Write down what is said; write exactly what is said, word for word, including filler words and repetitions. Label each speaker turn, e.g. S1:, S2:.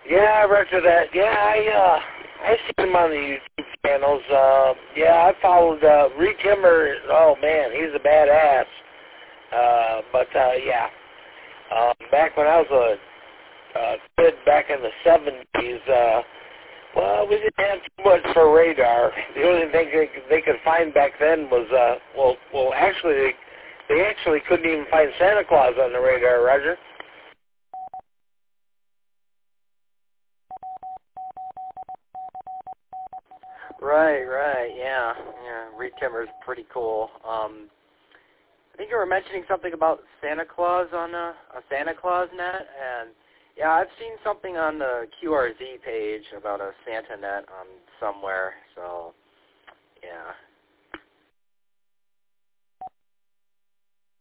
S1: Yeah, Roger that. Yeah, I uh, I seen him on the YouTube channels. Uh, yeah, I followed uh, Reed Timmer. Oh man, he's a badass. Uh, but uh, yeah, um, back when I was a uh, kid, back in the seventies, uh, well, we didn't have too much for radar. The only thing they, they could find back then was uh, well, well, actually, they, they actually couldn't even find Santa Claus on the radar, Roger.
S2: Right, right, yeah, yeah. Reed Timmer's pretty cool. Um, I think you were mentioning something about Santa Claus on a, a Santa Claus net, and yeah, I've seen something on the Q R Z page about a Santa net um, somewhere. So yeah,